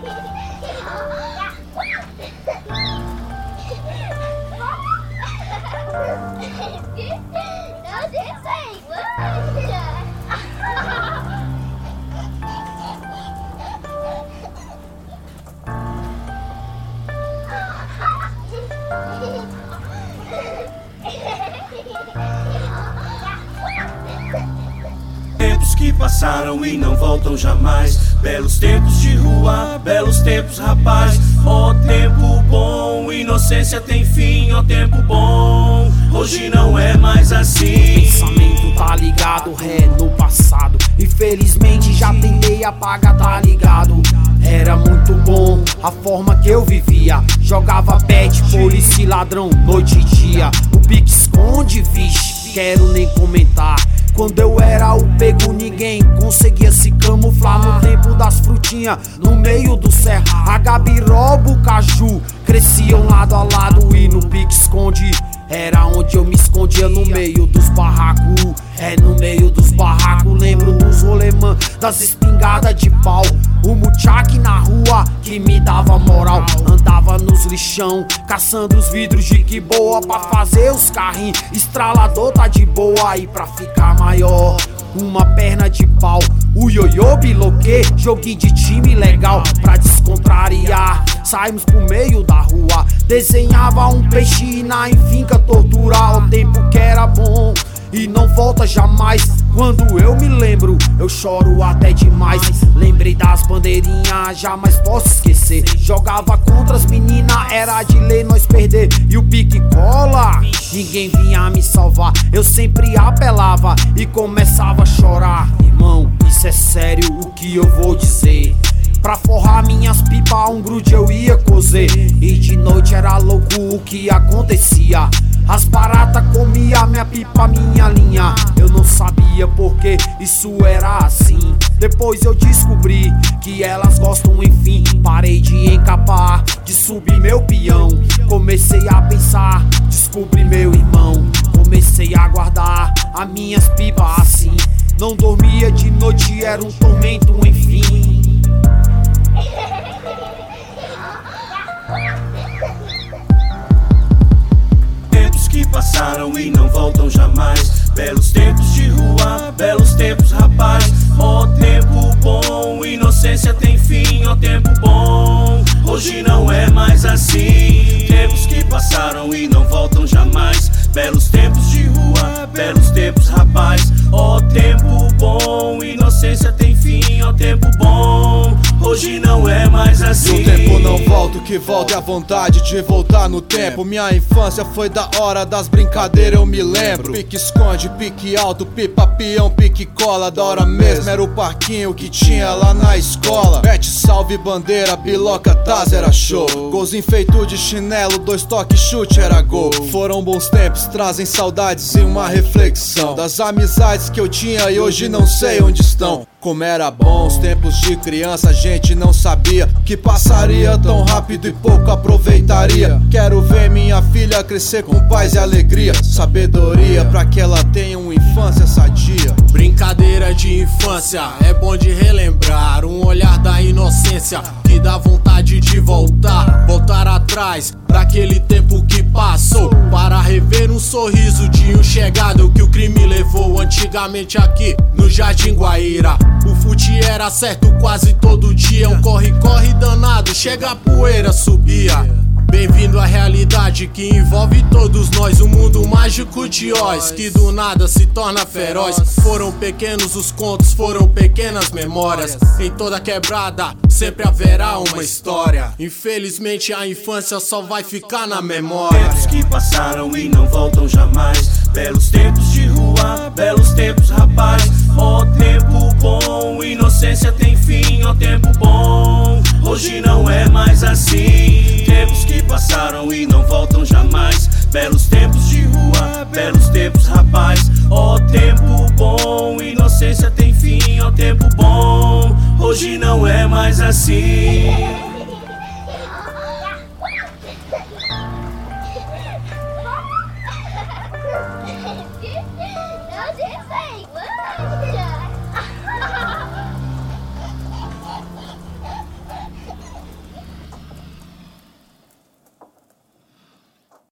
Tempos que passaram e não voltam jamais. Belos tempos de rua, belos tempos, rapaz. Ó tempo bom, inocência tem fim, ó tempo bom. Hoje não é mais assim. Pensamento tá ligado, ré no passado. Infelizmente já tentei apagar, tá ligado. Era muito bom a forma que eu vivia. Jogava bet, polícia e ladrão, noite e dia. O pique esconde, vixe, quero nem comentar. Quando eu era o pego, ninguém conseguia se camuflar. No tempo das frutinhas, no meio do cerrado, gabiroba, o caju cresciam lado a lado. E no pique esconde era onde eu me escondia, no meio dos barracos. É no meio dos barracos, lembro dos rolemã, das espingadas de pau. O muchaque na rua que me dava moral. Andava nos lixão, caçando os vidros de que boa pra fazer os carrinhos. Estralador tá de boa e pra ficar maior, uma perna de pau. O ioiô biloquê, joguinho de time legal pra descontrariar. Saímos pro meio da rua, desenhava um peixe na finca torturar. O tempo que era bom e não volta jamais. Quando eu me lembro, eu choro até demais. Lembrei das bandeirinhas, jamais posso esquecer. Jogava contra as meninas, era de lei nós perder. E o pique cola, ninguém vinha me salvar. Eu sempre apelava e começava a chorar. Irmão, isso é sério o que eu vou dizer. Pra forrar minhas pipas, um grude eu ia cozer. E de noite era louco o que acontecia. As baratas comia minha pipa, minha linha. Eu não sabia porque isso era assim. Depois eu descobri que elas gostam, enfim. Parei de encapar, de subir meu peão. Comecei a pensar, descobri meu irmão. Comecei a guardar as minhas pipas assim. Não dormia de noite, era um tormento, enfim. Que passaram e não voltam jamais. Belos tempos de rua, belos tempos, rapaz. Ó tempo bom, inocência tem fim, ó tempo bom. Hoje não é mais assim. Tempos que passaram e não voltam jamais. Belos tempos de rua, belos tempos, rapaz. Ó tempo bom, inocência tem fim, ó tempo bom. Hoje não é mais assim. E o tempo não volta, o que volta é a vontade de voltar no tempo. Minha infância foi da hora das brincadeiras, eu me lembro. Pique esconde, pique alto, pipa, peão, pique cola. Da hora mesmo era o parquinho que tinha lá na escola. Mete, salve, bandeira, biloca, taz, era show. Golzinho feito de chinelo, 2 toques, chute, era gol. Foram bons tempos, trazem saudades e uma reflexão das amizades que eu tinha e hoje não sei onde estão. Como era bom os tempos de criança, a gente não sabia que passaria tão rápido e pouco aproveitaria. Quero ver minha filha crescer com paz e alegria, sabedoria pra que ela tenha uma infância sadia. Brincadeira de infância, é bom de relembrar. Um olhar da inocência que dá vontade de voltar. Voltar atrás daquele tempo que passou, para rever um sorriso de um chegado que o crime levou antigamente aqui no Jardim Guaíra. O fute era certo quase todo dia, um corre-corre danado, chega a poeira, subia. Bem-vindo à realidade que envolve todos nós, um mundo mágico de Oz, que do nada se torna feroz. Foram pequenos os contos, foram pequenas memórias. Em toda quebrada sempre haverá uma história. Infelizmente a infância só vai ficar na memória. Tempos que passaram e não voltam jamais. Belos tempos de rua, belos tempos, rapaz. Ó tempo bom, inocência tem fim, ó tempo bom. Hoje não é mais assim. Tempos que passaram e não voltam jamais. Belos tempos de rua, belos tempos, rapaz. Ó tempo bom, inocência tem fim, ó tempo bom. Hoje não é mais assim.